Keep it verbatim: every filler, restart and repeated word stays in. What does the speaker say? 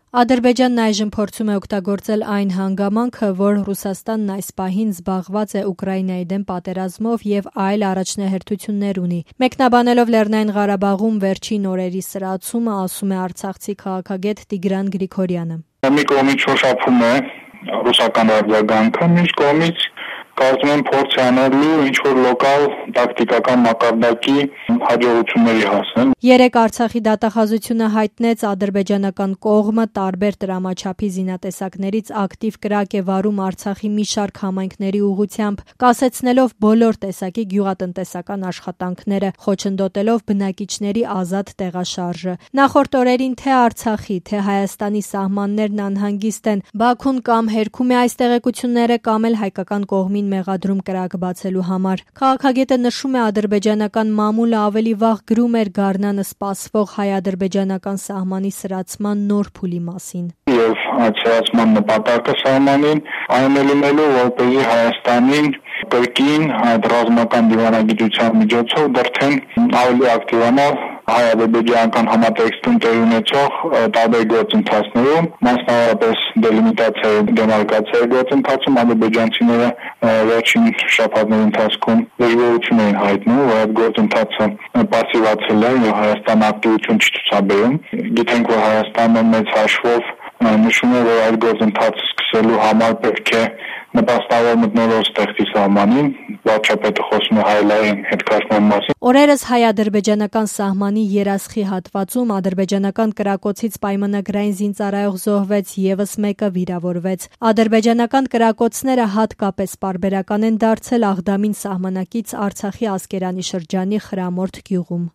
Ադրբեջանն այժմ փորձում է օգտագործել այն հանգամանքը, որ Ռուսաստանն այս պահին զբաղված է Ուկրաինայի դեմ պատերազմով եւ այլ առաջնահերթություններ ունի։ Մեկնաբանելով Լեռնային Ղարաբաղում վերջին օրերի սրացումը, ասում է արցախցի քաղաքագետ Տիգրան Գրիգորյանը։ Մի կողմից շոշափում է ռուսական արձագանքը, մյուս կողմից կարծում եմ փորձ է անելու ինչ-որ լոկալ տակտիկական մակարդակի հաջողությունների հասնել։ Երեկ Արցախի դատախազությունը հայտնեց ադրբեջանական կողմը տարբեր տրամաչափի զինատեսակներից ակտիվ կրակ է վարում Արցախի մի շարք համայնքների ուղղությամբ, կասեցնելով բոլոր տեսակի գյուղատնտեսական աշխատանքները, խոչընդոտելով բնակիչների ազատ տեղաշարժը։ Նախորդ օրերին թե Արցախի, թե Հայաստանի սահմաններն անհանգիստ են, Բաքուն կամ հերքում է այս տեղեկությունները, կամ էլ հայկական կողմին մեղադրում կրակ բացելու համար։ Քաղաքագետը նշում է, ադրբեջանական մամուլը ավելի վաղ գրում էր գարնանը սպասվող հայ-ադրբեջանական սահմանի սրացման նոր փուլի մասին։ Եվ այդ սրացման նպատակը սահմանին այն է լինելու, որպեսզի Հայաստանին կրկին այդ ռազմական դիվանագիտության միջոցով դրթեն ավելի ակտիվանալ հայ-ադրբեջանական համատեքստում տեղի ունեցող տարբեր գործընթացներում, մասնավորապես դելիմիտացիայի դեմարկացիայի գործընթացում ադրբեջանցիները վերջին շաբաթների ընթացքում դժգոհություն էին հայտնում, որ այդ գործընթացը պասիվացել է եւ Հայաստանը ակտիվություն չի ցուցաբերում։ Գիտենք, որ Հայաստանը մեծ հաշվով նշում է, որ այդ գործընթացը սկսելու համար պետք է նպաստավոր մթնոլորտ ստեղծի սահմանին, վարչապետը խոսում է հայ-լայն հետքաշման մասին։ Օրերս հայ-ադրբեջանական սահմանի երասխի հատվածում ադրբեջանական կրակոցից պայմանագրային զինծառայող զոհվեց, եւս մեկը վիրավորվեց։ Ադրբեջանական կրակոցները հատկապես պարբերական են դարձել Աղդամին սահմանակից Արցախի Ասկերանի շրջանի Խրամորդ գյուղում։